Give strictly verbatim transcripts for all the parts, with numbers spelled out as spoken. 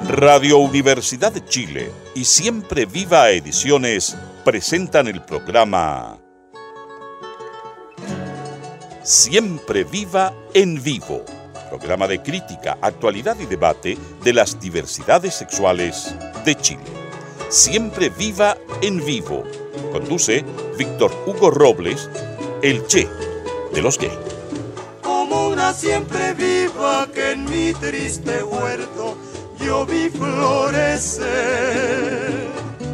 Radio Universidad de Chile y Siempre Viva Ediciones presentan el programa Siempre Viva en Vivo, programa de crítica, actualidad y debate de las diversidades sexuales de Chile. Siempre Viva en Vivo. Conduce Víctor Hugo Robles, el Che de los gays. Como una siempre viva que en mi triste huerto yo vi florecer.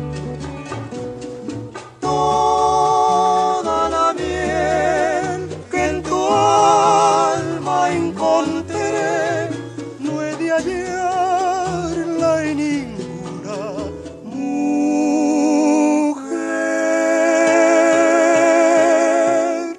Toda la miel que en tu alma encontré, no he de hallarla en ninguna mujer.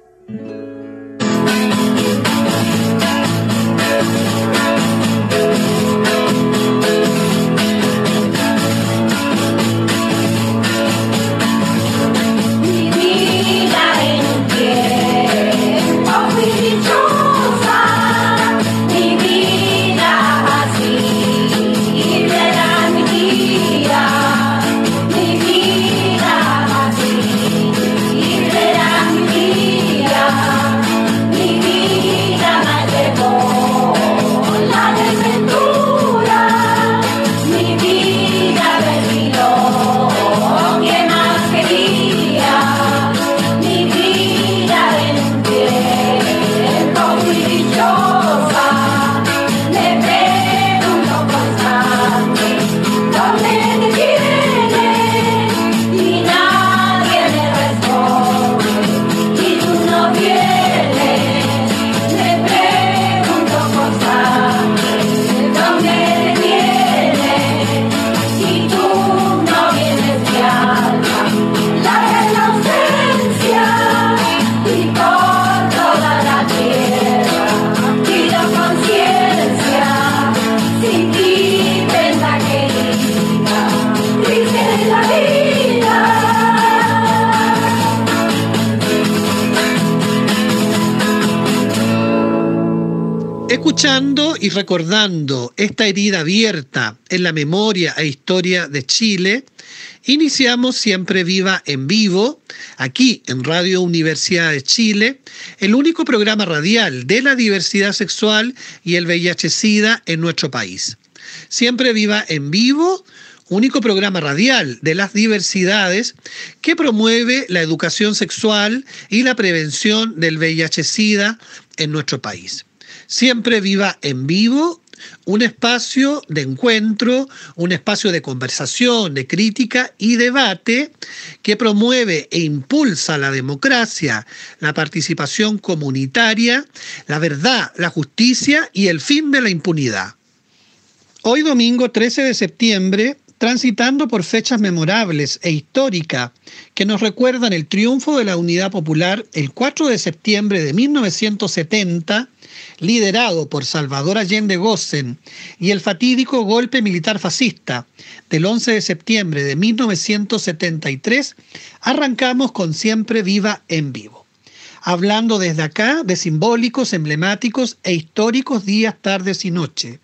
Escuchando y recordando esta herida abierta en la memoria e historia de Chile, iniciamos Siempre Viva en Vivo, aquí en Radio Universidad de Chile, el único programa radial de la diversidad sexual y el V I H-Sida en nuestro país. Siempre Viva en Vivo, único programa radial de las diversidades que promueve la educación sexual y la prevención del V I H-Sida en nuestro país. Siempre Viva en Vivo, un espacio de encuentro, un espacio de conversación, de crítica y debate que promueve e impulsa la democracia, la participación comunitaria, la verdad, la justicia y el fin de la impunidad. Hoy domingo trece de septiembre, transitando por fechas memorables e históricas que nos recuerdan el triunfo de la Unidad Popular el cuatro de septiembre de mil novecientos setenta, liderado por Salvador Allende Gossen, y el fatídico golpe militar fascista del once de septiembre de mil novecientos setenta y tres, arrancamos con Siempre Viva en Vivo, hablando desde acá de simbólicos, emblemáticos e históricos días, tardes y noches,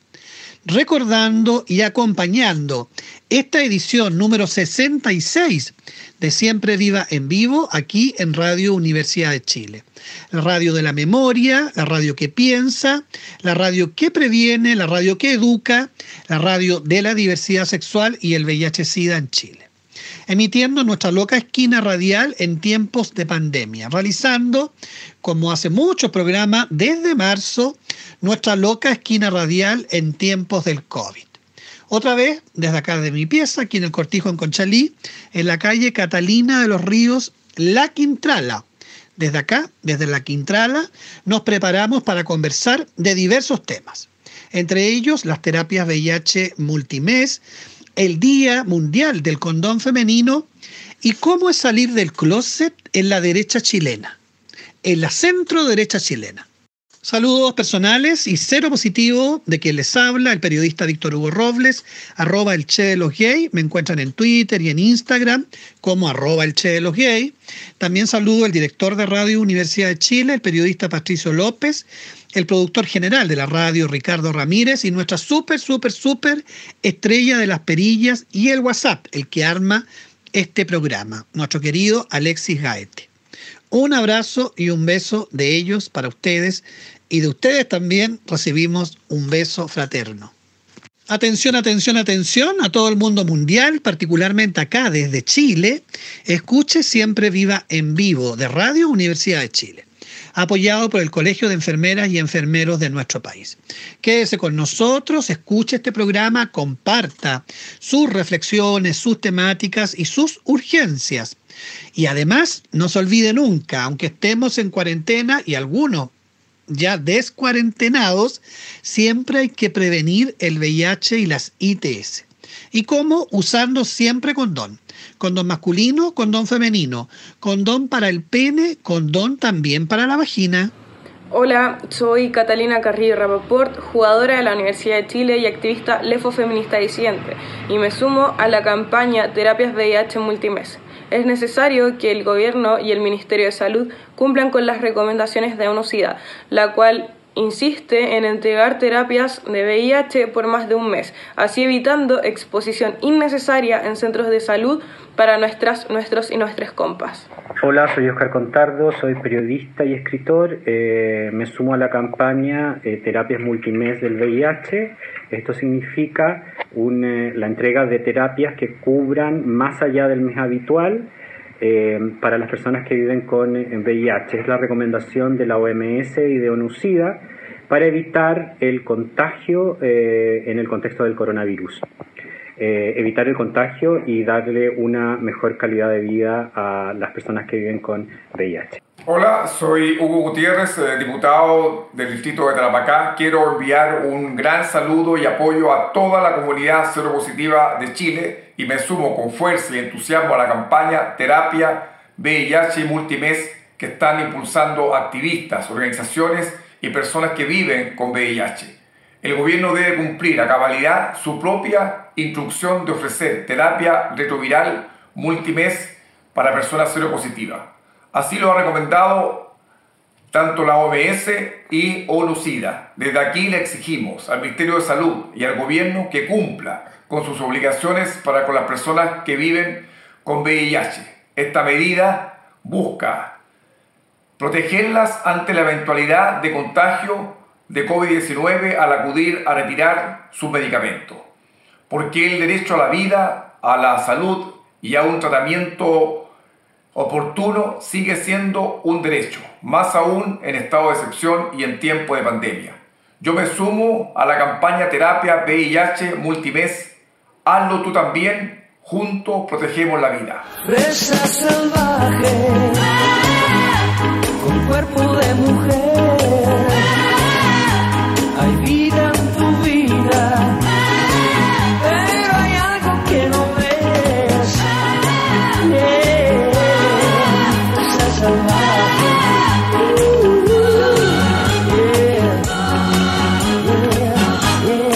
recordando y acompañando esta edición número sesenta y seis de Siempre Viva en Vivo aquí en Radio Universidad de Chile. La radio de la memoria, la radio que piensa, la radio que previene, la radio que educa, la radio de la diversidad sexual y el V I H-Sida en Chile. Emitiendo nuestra loca esquina radial en tiempos de pandemia, realizando, como hace muchos programas, desde marzo, nuestra loca esquina radial en tiempos del COVID. Otra vez, desde acá de mi pieza, aquí en el Cortijo en Conchalí, en la calle Catalina de los Ríos, La Quintrala. Desde acá, desde La Quintrala, nos preparamos para conversar de diversos temas, entre ellos las terapias V I H multimés, el Día Mundial del Condón Femenino y cómo es salir del closet en la derecha chilena, en la centro derecha chilena. Saludos personales y cero positivo de quien les habla, el periodista Víctor Hugo Robles, arroba el Che de los Gay. Me encuentran en Twitter y en Instagram como arroba el Che de los Gay. También saludo al director de Radio Universidad de Chile, el periodista Patricio López, el productor general de la radio, Ricardo Ramírez, y nuestra súper, súper, súper estrella de las perillas y el WhatsApp, el que arma este programa, nuestro querido Alexis Gaete. Un abrazo y un beso de ellos para ustedes, y de ustedes también recibimos un beso fraterno. Atención, atención, atención a todo el mundo mundial, particularmente acá desde Chile. Escuche Siempre Viva en Vivo de Radio Universidad de Chile, apoyado por el Colegio de Enfermeras y Enfermeros de nuestro país. Quédese con nosotros, escuche este programa, comparta sus reflexiones, sus temáticas y sus urgencias. Y además, no se olvide nunca, aunque estemos en cuarentena y algunos ya descuarentenados, siempre hay que prevenir el V I H y las I T S. ¿Y cómo? Usando siempre condón. Condón masculino, condón femenino, condón para el pene, condón también para la vagina. Hola, soy Catalina Carrillo Rapaport, jugadora de la Universidad de Chile y activista lesbofeminista disidente, y me sumo a la campaña Terapias V I H Multimes. Es necesario que el Gobierno y el Ministerio de Salud cumplan con las recomendaciones de ONU-SIDA, la cual insiste en entregar terapias de V I H por más de un mes, así evitando exposición innecesaria en centros de salud para nuestras, nuestros y nuestras compas. Hola, soy Oscar Contardo, soy periodista y escritor. Eh, me sumo a la campaña eh, Terapias Multimes del V I H. Esto significa un, eh, la entrega de terapias que cubran más allá del mes habitual eh, para las personas que viven con eh, V I H. Es la recomendación de la O M S y de ONU-SIDA para evitar el contagio eh, en el contexto del coronavirus. Eh, evitar el contagio y darle una mejor calidad de vida a las personas que viven con V I H. Hola, soy Hugo Gutiérrez, eh, diputado del distrito de Tarapacá. Quiero enviar un gran saludo y apoyo a toda la comunidad seropositiva de Chile y me sumo con fuerza y entusiasmo a la campaña Terapia V I H Multimes que están impulsando activistas, organizaciones y personas que viven con V I H. El gobierno debe cumplir a cabalidad su propia instrucción de ofrecer terapia retroviral multimes para personas seropositivas. Así lo ha recomendado tanto la O M S y ONU-SIDA. Desde aquí le exigimos al Ministerio de Salud y al gobierno que cumpla con sus obligaciones para con las personas que viven con V I H. Esta medida busca protegerlas ante la eventualidad de contagio de COVID diecinueve al acudir a retirar su medicamento, porque el derecho a la vida, a la salud y a un tratamiento oportuno sigue siendo un derecho, más aún en estado de excepción y en tiempo de pandemia. Yo me sumo a la campaña Terapia V I H Multimes. Hazlo tú también, juntos protegemos la vida. Presa salvaje, con cuerpo de mujer. Hay vida en tu vida, pero hay algo que no ves. Yeah. Fresa salvaje. Yeah. Yeah.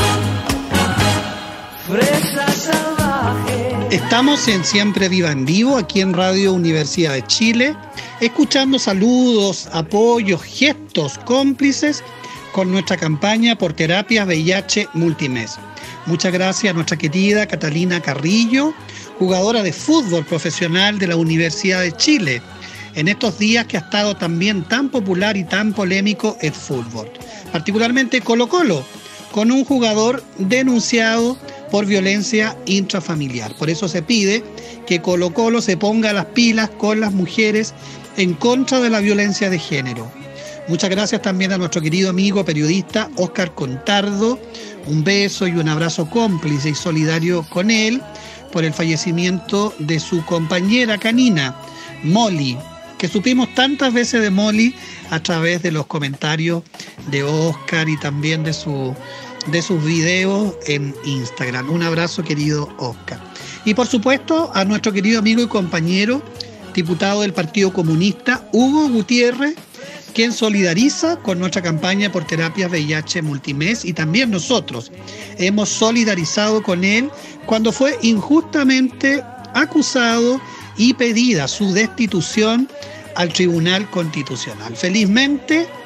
Yeah. Fresa salvaje. Estamos en Siempre Viva en Vivo, aquí en Radio Universidad de Chile, escuchando saludos, apoyos, gestos cómplices con nuestra campaña por Terapias V I H Multimes. Muchas gracias a nuestra querida Catalina Carrillo, jugadora de fútbol profesional de la Universidad de Chile, en estos días que ha estado también tan popular y tan polémico el fútbol, particularmente Colo-Colo, con un jugador denunciado por violencia intrafamiliar. Por eso se pide que Colo-Colo se ponga las pilas con las mujeres en contra de la violencia de género. Muchas gracias también a nuestro querido amigo periodista Oscar Contardo. Un beso y un abrazo cómplice y solidario con él por el fallecimiento de su compañera canina, Molly, que supimos tantas veces de Molly a través de los comentarios de Oscar y también de, su, de sus videos en Instagram. Un abrazo, querido Oscar. Y por supuesto a nuestro querido amigo y compañero, diputado del Partido Comunista, Hugo Gutiérrez, quien solidariza con nuestra campaña por Terapias V I H Multimes, y también nosotros hemos solidarizado con él cuando fue injustamente acusado y pedida su destitución al Tribunal Constitucional. Felizmente,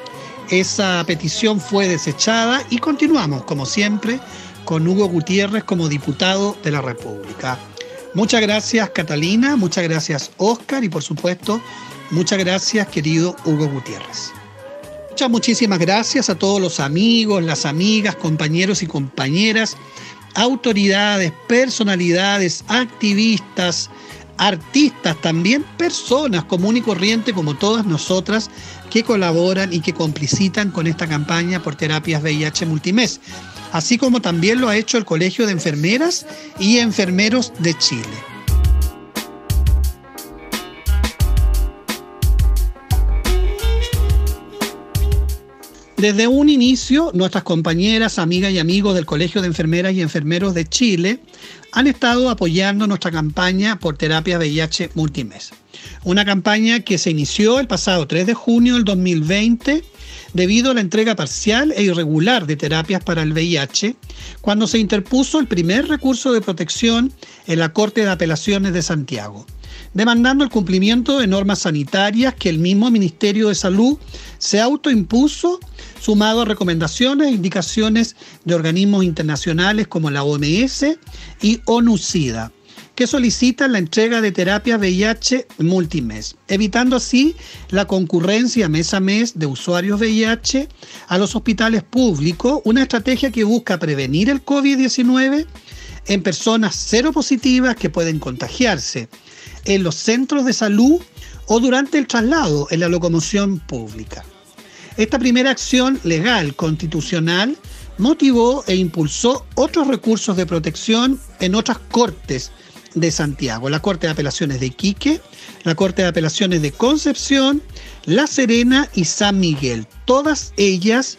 esa petición fue desechada y continuamos, como siempre, con Hugo Gutiérrez como diputado de la República. Muchas gracias, Catalina, muchas gracias, Óscar, y por supuesto, muchas gracias, querido Hugo Gutiérrez. Muchas, muchísimas gracias a todos los amigos, las amigas, compañeros y compañeras, autoridades, personalidades, activistas, artistas, también personas común y corriente como todas nosotras que colaboran y que complicitan con esta campaña por terapias V I H Multimés, así como también lo ha hecho el Colegio de Enfermeras y Enfermeros de Chile. Desde un inicio, nuestras compañeras, amigas y amigos del Colegio de Enfermeras y Enfermeros de Chile han estado apoyando nuestra campaña por terapia V I H Multimés. Una campaña que se inició el pasado tres de junio del dos mil veinte debido a la entrega parcial e irregular de terapias para el V I H, cuando se interpuso el primer recurso de protección en la Corte de Apelaciones de Santiago, demandando el cumplimiento de normas sanitarias que el mismo Ministerio de Salud se autoimpuso, sumado a recomendaciones e indicaciones de organismos internacionales como la O M S y ONU-SIDA, que solicitan la entrega de terapias V I H multimés, evitando así la concurrencia mes a mes de usuarios V I H a los hospitales públicos, una estrategia que busca prevenir el COVID diecinueve en personas seropositivas que pueden contagiarse en los centros de salud o durante el traslado en la locomoción pública. Esta primera acción legal constitucional motivó e impulsó otros recursos de protección en otras cortes de Santiago, la Corte de Apelaciones de Iquique, la Corte de Apelaciones de Concepción, La Serena y San Miguel, todas ellas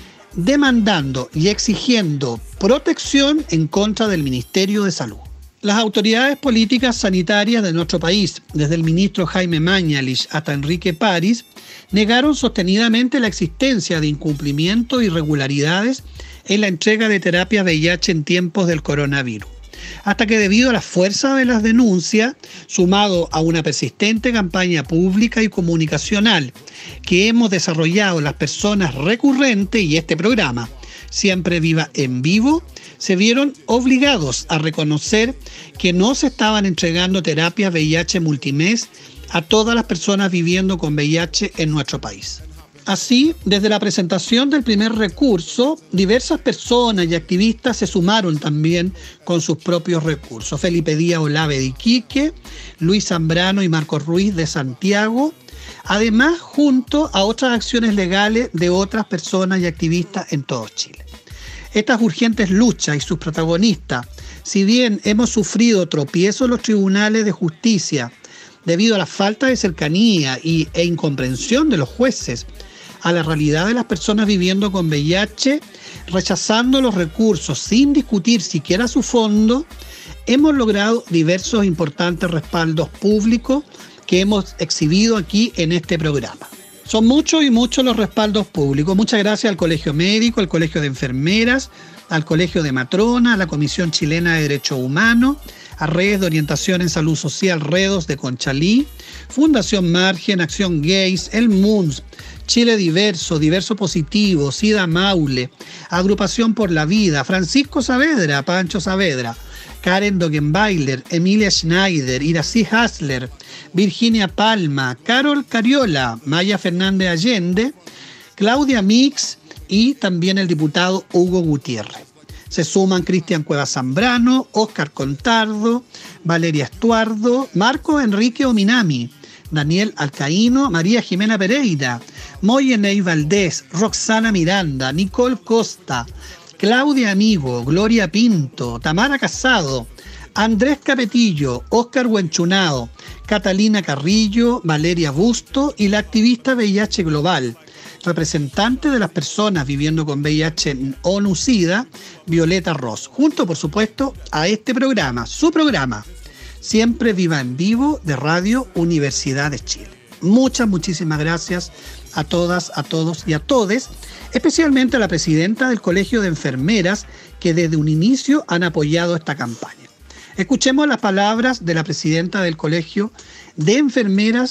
demandando y exigiendo protección en contra del Ministerio de Salud. Las autoridades políticas sanitarias de nuestro país, desde el ministro Jaime Mañalich hasta Enrique París, negaron sostenidamente la existencia de incumplimiento e irregularidades en la entrega de terapias V I H en tiempos del coronavirus, hasta que debido a la fuerza de las denuncias, sumado a una persistente campaña pública y comunicacional que hemos desarrollado las personas recurrentes y este programa, Siempre Viva en Vivo, se vieron obligados a reconocer que no se estaban entregando terapias V I H multimés a todas las personas viviendo con V I H en nuestro país. Así, desde la presentación del primer recurso, diversas personas y activistas se sumaron también con sus propios recursos. Felipe Díaz Olave de Iquique, Luis Zambrano y Marcos Ruiz de Santiago, además junto a otras acciones legales de otras personas y activistas en todo Chile. Estas urgentes luchas y sus protagonistas, si bien hemos sufrido tropiezos en los tribunales de justicia debido a la falta de cercanía y, e incomprensión de los jueces a la realidad de las personas viviendo con V I H, rechazando los recursos sin discutir siquiera su fondo, hemos logrado diversos importantes respaldos públicos que hemos exhibido aquí en este programa. Son muchos y muchos los respaldos públicos. Muchas gracias al Colegio Médico, al Colegio de Enfermeras, al Colegio de Matronas, a la Comisión Chilena de Derechos Humanos, a Redes de Orientación en Salud Social, Redos de Conchalí, Fundación Margen, Acción Gays, el M U N S, Chile Diverso, Diverso Positivo, SIDA Maule, Agrupación por la Vida, Francisco Saavedra, Pancho Saavedra, Karen Dogenbailer, Emilia Schneider, Irací Hasler, Virginia Palma, Carol Cariola, Maya Fernández Allende, Claudia Mix y también el diputado Hugo Gutiérrez. Se suman Cristian Cuevas Zambrano, Óscar Contardo, Valeria Estuardo, Marco Enrique Ominami, Daniel Alcaíno, María Jimena Pereira, Moyeney Valdés, Roxana Miranda, Nicole Costa, Claudia Amigo, Gloria Pinto, Tamara Casado, Andrés Capetillo, Óscar Huenchunao, Catalina Carrillo, Valeria Busto y la activista V I H Global, representante de las personas viviendo con V I H en ONU-SIDA, Violeta Ross, junto por supuesto a este programa, su programa, Siempre Viva en Vivo de Radio Universidad de Chile. Muchas, muchísimas gracias a todas, a todos y a todes, especialmente a la presidenta del Colegio de Enfermeras que desde un inicio han apoyado esta campaña. Escuchemos las palabras de la presidenta del Colegio de Enfermeras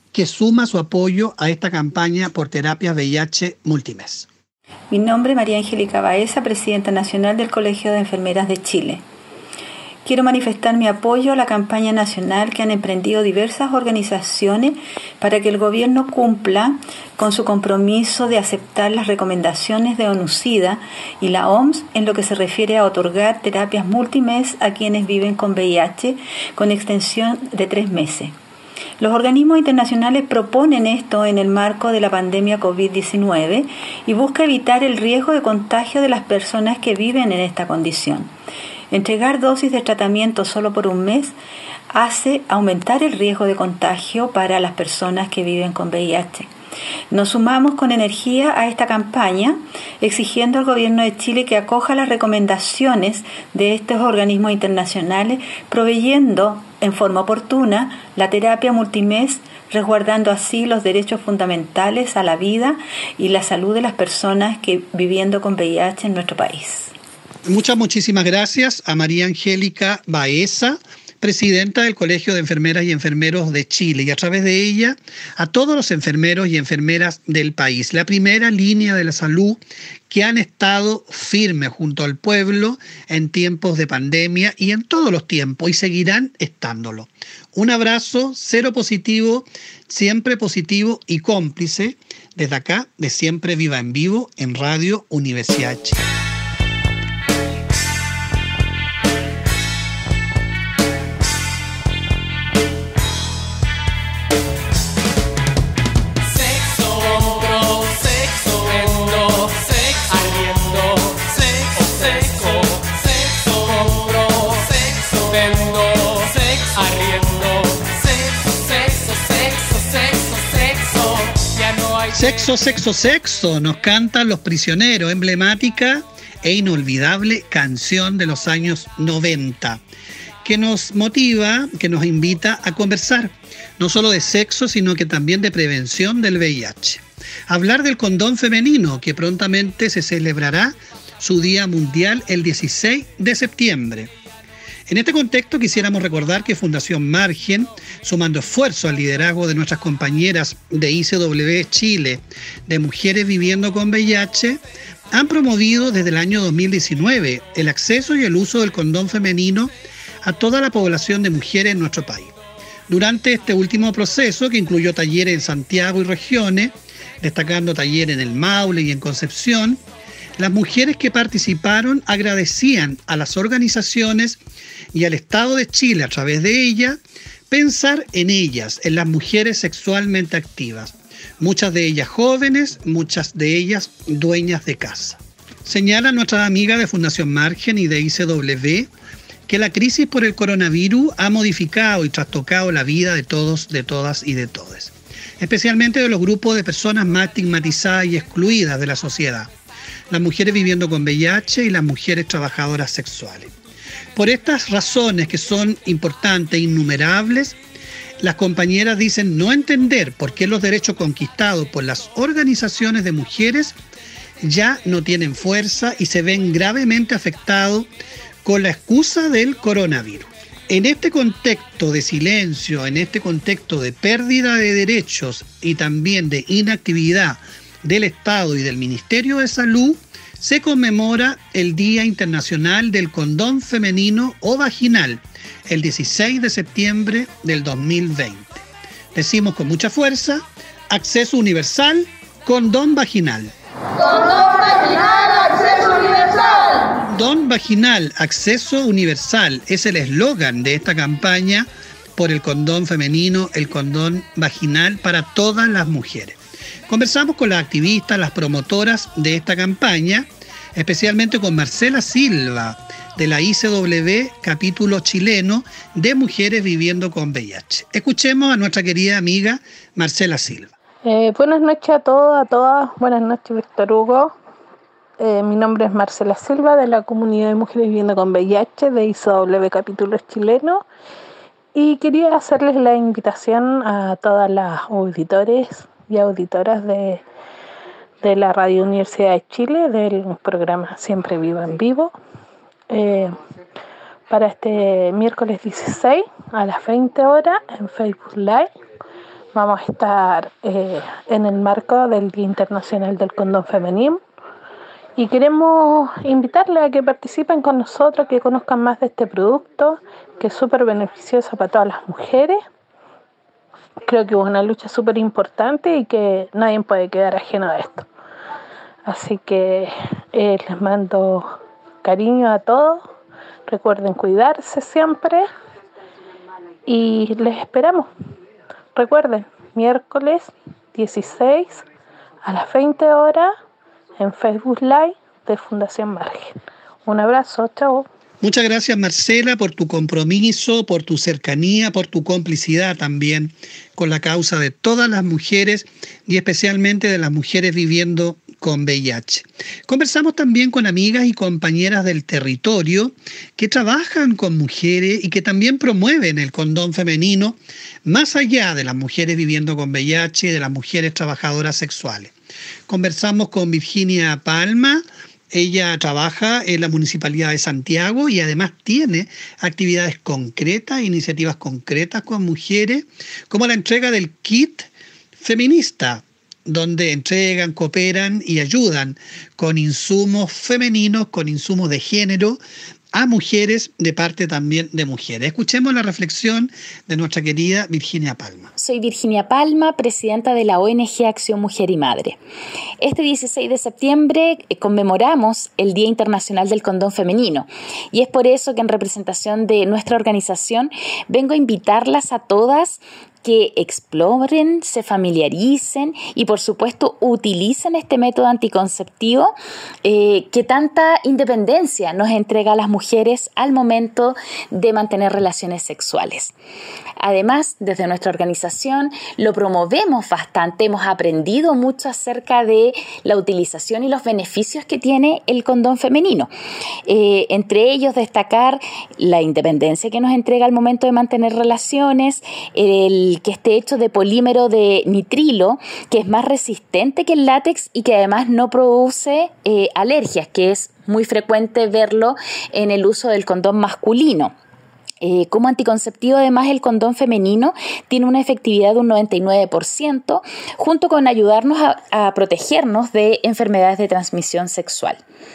que suma su apoyo a esta campaña por terapias V I H multimes. Mi nombre es María Angélica Baeza, presidenta nacional del Colegio de Enfermeras de Chile. Quiero manifestar mi apoyo a la campaña nacional que han emprendido diversas organizaciones para que el gobierno cumpla con su compromiso de aceptar las recomendaciones de ONUCIDA y la O M S en lo que se refiere a otorgar terapias multimes a quienes viven con V I H con extensión de tres meses. Los organismos internacionales proponen esto en el marco de la pandemia COVID diecinueve y busca evitar el riesgo de contagio de las personas que viven en esta condición. Entregar dosis de tratamiento solo por un mes hace aumentar el riesgo de contagio para las personas que viven con V I H. Nos sumamos con energía a esta campaña, exigiendo al Gobierno de Chile que acoja las recomendaciones de estos organismos internacionales, proveyendo en forma oportuna la terapia multimes, resguardando así los derechos fundamentales a la vida y la salud de las personas que viviendo con V I H en nuestro país. Muchas, muchísimas gracias a María Angélica Baeza, presidenta del Colegio de Enfermeras y Enfermeros de Chile, y a través de ella a todos los enfermeros y enfermeras del país. La primera línea de la salud que han estado firmes junto al pueblo en tiempos de pandemia y en todos los tiempos, y seguirán estándolo. Un abrazo, cero positivo, siempre positivo y cómplice, desde acá, de Siempre Viva en Vivo, en Radio Universidad de Chile. Sexo, sexo, sexo, nos cantan Los Prisioneros, emblemática e inolvidable canción de los años noventa, que nos motiva, que nos invita a conversar, no solo de sexo, sino que también de prevención del V I H. Hablar del condón femenino, que prontamente se celebrará su Día Mundial el dieciséis de septiembre. En este contexto quisiéramos recordar que Fundación Margen, sumando esfuerzo al liderazgo de nuestras compañeras de I C W Chile, de Mujeres Viviendo con V I H, han promovido desde el año dos mil diecinueve el acceso y el uso del condón femenino a toda la población de mujeres en nuestro país. Durante este último proceso, que incluyó talleres en Santiago y regiones, destacando talleres en el Maule y en Concepción, las mujeres que participaron agradecían a las organizaciones y al Estado de Chile, a través de ella, pensar en ellas, en las mujeres sexualmente activas, muchas de ellas jóvenes, muchas de ellas dueñas de casa. Señala nuestra amiga de Fundación Margen y de I C W que la crisis por el coronavirus ha modificado y trastocado la vida de todos, de todas y de todes, especialmente de los grupos de personas más estigmatizadas y excluidas de la sociedad, las mujeres viviendo con V I H y las mujeres trabajadoras sexuales. Por estas razones, que son importantes e innumerables, las compañeras dicen no entender por qué los derechos conquistados por las organizaciones de mujeres ya no tienen fuerza y se ven gravemente afectados con la excusa del coronavirus. En este contexto de silencio, en este contexto de pérdida de derechos y también de inactividad del Estado y del Ministerio de Salud, se conmemora el Día Internacional del Condón Femenino o Vaginal, el dieciséis de septiembre del dos mil veinte. Decimos con mucha fuerza: acceso universal, condón vaginal. Condón vaginal, acceso universal. Condón vaginal, acceso universal es el eslogan de esta campaña por el condón femenino, el condón vaginal para todas las mujeres. Conversamos con las activistas, las promotoras de esta campaña, especialmente con Marcela Silva, de la I C W, capítulo chileno de Mujeres Viviendo con V I H. Escuchemos a nuestra querida amiga Marcela Silva. Eh, buenas noches a todos, a todas. Buenas noches, Víctor Hugo. Eh, mi nombre es Marcela Silva, de la Comunidad de Mujeres Viviendo con V I H, de I C W, capítulo chileno. Y quería hacerles la invitación a todas las auditores y auditoras de, de la Radio Universidad de Chile, del programa Siempre Viva en Vivo, eh, para este miércoles dieciséis a las veinte horas en Facebook Live, vamos a estar eh, en el marco del Día Internacional del Condón Femenino y queremos invitarles a que participen con nosotros, que conozcan más de este producto, que es súper beneficioso para todas las mujeres. Creo que es una lucha súper importante y que nadie puede quedar ajeno a esto. Así que eh, les mando cariño a todos. Recuerden cuidarse siempre y les esperamos. Recuerden, miércoles dieciséis a las veinte horas en Facebook Live de Fundación Margen. Un abrazo, chao. Muchas gracias, Marcela, por tu compromiso, por tu cercanía, por tu complicidad también con la causa de todas las mujeres y especialmente de las mujeres viviendo con V I H. Conversamos también con amigas y compañeras del territorio que trabajan con mujeres y que también promueven el condón femenino más allá de las mujeres viviendo con V I H y de las mujeres trabajadoras sexuales. Conversamos con Virginia Palma. Ella trabaja en la Municipalidad de Santiago y además tiene actividades concretas, iniciativas concretas con mujeres, como la entrega del kit feminista, donde entregan, cooperan y ayudan con insumos femeninos, con insumos de género, a mujeres de parte también de mujeres. Escuchemos la reflexión de nuestra querida Virginia Palma. Soy Virginia Palma, presidenta de la O N G Acción Mujer y Madre. Este dieciséis de septiembre conmemoramos el Día Internacional del Condón Femenino y es por eso que en representación de nuestra organización vengo a invitarlas a todas que exploren, se familiaricen y por supuesto utilicen este método anticonceptivo eh, que tanta independencia nos entrega a las mujeres al momento de mantener relaciones sexuales. Además, desde nuestra organización lo promovemos bastante, hemos aprendido mucho acerca de la utilización y los beneficios que tiene el condón femenino. Eh, entre ellos destacar la independencia que nos entrega al momento de mantener relaciones, el que esté hecho de polímero de nitrilo, que es más resistente que el látex y que además no produce eh, alergias, que es muy frecuente verlo en el uso del condón masculino. Eh, como anticonceptivo, además, el condón femenino tiene una efectividad de un noventa y nueve por ciento, junto con ayudarnos a, a protegernos de enfermedades de transmisión sexual.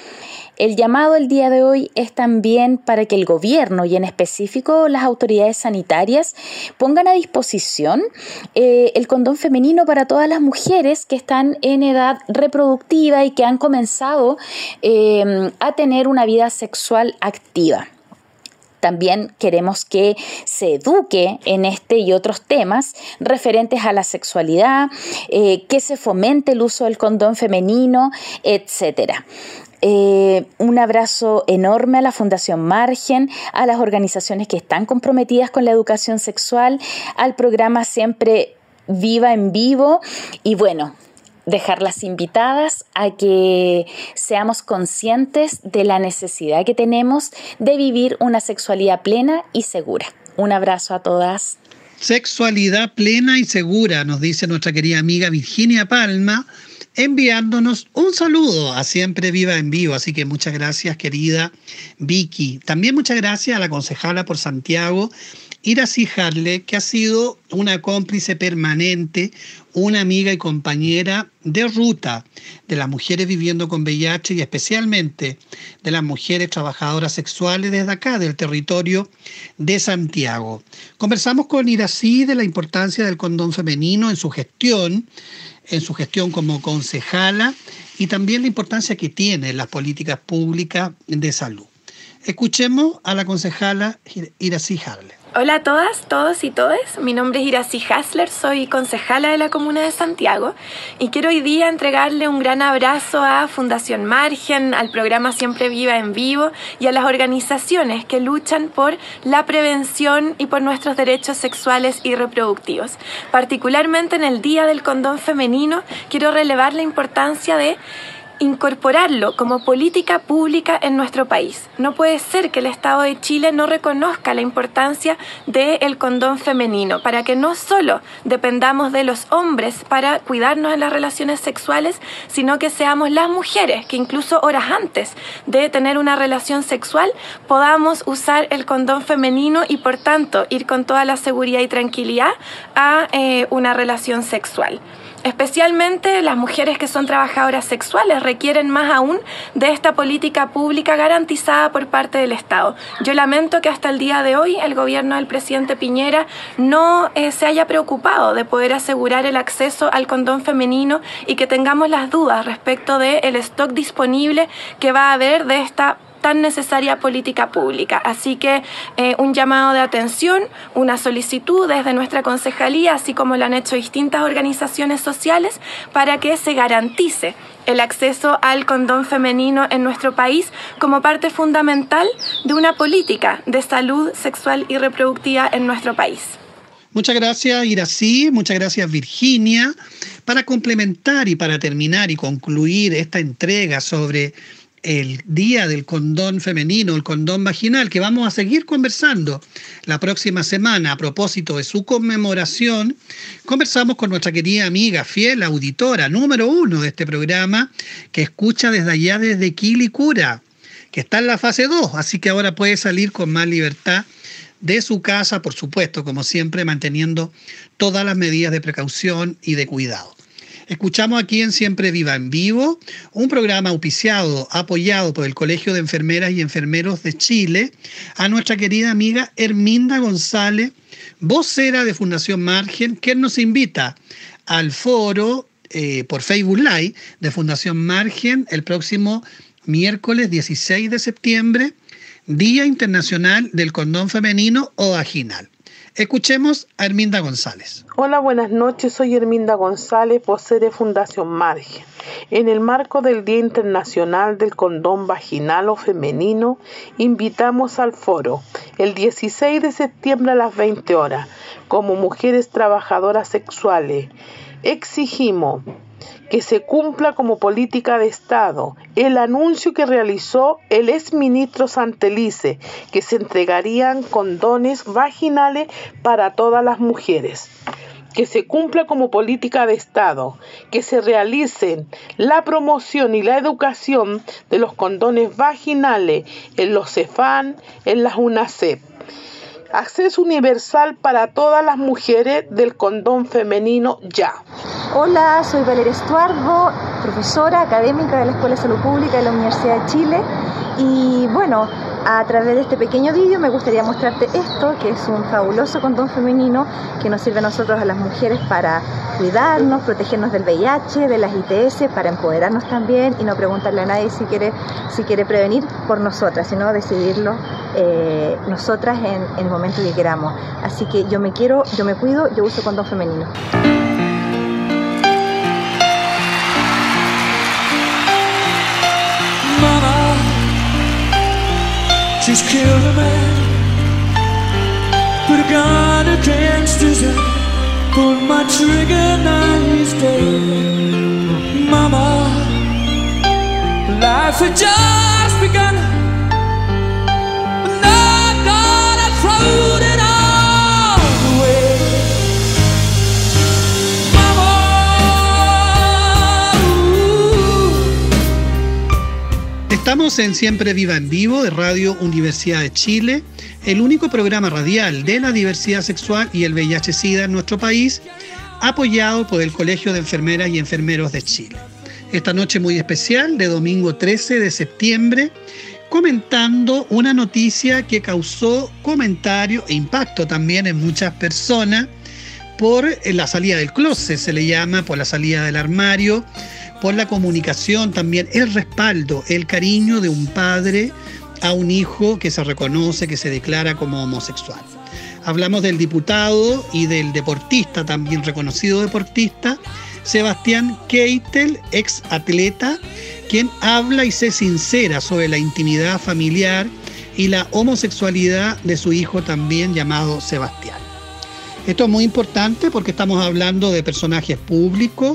El llamado el día de hoy es también para que el gobierno y en específico las autoridades sanitarias pongan a disposición eh, el condón femenino para todas las mujeres que están en edad reproductiva y que han comenzado eh, a tener una vida sexual activa. También queremos que se eduque en este y otros temas referentes a la sexualidad, eh, que se fomente el uso del condón femenino, etcétera. Eh, un abrazo enorme a la Fundación Margen, a las organizaciones que están comprometidas con la educación sexual, al programa Siempre Viva en Vivo y bueno, dejarlas invitadas a que seamos conscientes de la necesidad que tenemos de vivir una sexualidad plena y segura. Un abrazo a todas. Sexualidad plena y segura, nos dice nuestra querida amiga Virginia Palma, enviándonos un saludo a Siempre Viva en Vivo. Así que muchas gracias, querida Vicky. También muchas gracias a la concejala por Santiago, Iracy Harle, que ha sido una cómplice permanente, una amiga y compañera de ruta de las mujeres viviendo con V I H y especialmente de las mujeres trabajadoras sexuales desde acá, del territorio de Santiago. Conversamos con Iracy de la importancia del condón femenino en su gestión, en su gestión como concejala y también la importancia que tiene en las políticas públicas de salud. Escuchemos a la concejala Iracy Harle. Hola a todas, todos y todes. Mi nombre es Iracy Hasler, soy concejala de la Comuna de Santiago y quiero hoy día entregarle un gran abrazo a Fundación Margen, al programa Siempre Viva en Vivo y a las organizaciones que luchan por la prevención y por nuestros derechos sexuales y reproductivos. Particularmente en el Día del Condón Femenino, quiero relevar la importancia de incorporarlo como política pública en nuestro país. No puede ser que el Estado de Chile no reconozca la importancia del condón femenino, para que no solo dependamos de los hombres para cuidarnos en las relaciones sexuales, sino que seamos las mujeres que incluso horas antes de tener una relación sexual podamos usar el condón femenino y por tanto ir con toda la seguridad y tranquilidad a eh, una relación sexual. Especialmente las mujeres que son trabajadoras sexuales requieren más aún de esta política pública garantizada por parte del Estado. Yo lamento que hasta el día de hoy el gobierno del presidente Piñera no eh, se haya preocupado de poder asegurar el acceso al condón femenino y que tengamos las dudas respecto del stock disponible que va a haber de esta tan necesaria política pública. Así que eh, un llamado de atención, una solicitud desde nuestra concejalía, así como lo han hecho distintas organizaciones sociales, para que se garantice el acceso al condón femenino en nuestro país como parte fundamental de una política de salud sexual y reproductiva en nuestro país. Muchas gracias, Iracy, muchas gracias, Virginia. Para complementar y para terminar y concluir esta entrega sobre el Día del Condón Femenino, el condón vaginal, que vamos a seguir conversando la próxima semana a propósito de su conmemoración, conversamos con nuestra querida amiga, fiel auditora, número uno de este programa, que escucha desde allá, desde Quilicura, que está en la fase dos, así que ahora puede salir con más libertad de su casa, por supuesto, como siempre, manteniendo todas las medidas de precaución y de cuidado. Escuchamos aquí en Siempre Viva en Vivo, un programa auspiciado, apoyado por el Colegio de Enfermeras y Enfermeros de Chile, a nuestra querida amiga Herminda González, vocera de Fundación Margen, quien nos invita al foro eh, por Facebook Live de Fundación Margen el próximo miércoles dieciséis de septiembre, Día Internacional del Condón Femenino o Vaginal. Escuchemos a Herminda González. Hola, buenas noches. Soy Herminda González, vocera de Fundación Margen. En el marco del Día Internacional del Condón Vaginal o Femenino, invitamos al foro el dieciséis de septiembre a las veinte horas. Como mujeres trabajadoras sexuales, exigimos que se cumpla como política de Estado el anuncio que realizó el exministro Santelice, que se entregarían condones vaginales para todas las mujeres. Que se cumpla como política de Estado, que se realicen la promoción y la educación de los condones vaginales en los CEFAM, en las UNACEF. Acceso universal para todas las mujeres del condón femenino ya. Hola, soy Valeria Estuardo, profesora académica de la Escuela de Salud Pública de la Universidad de Chile. Y bueno, a través de este pequeño vídeo me gustaría mostrarte esto, que es un fabuloso condón femenino que nos sirve a nosotros, a las mujeres, para cuidarnos, protegernos del V I H, de las I T S, para empoderarnos también y no preguntarle a nadie si quiere, si quiere prevenir por nosotras, sino decidirlo eh, nosotras en, en el momento que queramos. Así que yo me quiero, yo me cuido, yo uso condón femenino. She's killed a man, put a gun against his head, pulled my trigger, now he's dead. Mama, life had just begun, and I'm gonna throw it all away. Mama, Estamos en Siempre Viva en Vivo de Radio Universidad de Chile, el único programa radial de la diversidad sexual y el V I H-Sida en nuestro país, apoyado por el Colegio de Enfermeras y Enfermeros de Chile. Esta noche muy especial de domingo trece de septiembre, comentando una noticia que causó comentario e impacto también en muchas personas por la salida del closet, se le llama, por la salida del armario, por la comunicación también, el respaldo, el cariño de un padre a un hijo que se reconoce, que se declara como homosexual. Hablamos del diputado y del deportista, también reconocido deportista, Sebastián Keitel, ex atleta, quien habla y se sincera sobre la intimidad familiar y la homosexualidad de su hijo también llamado Sebastián. Esto es muy importante porque estamos hablando de personajes públicos,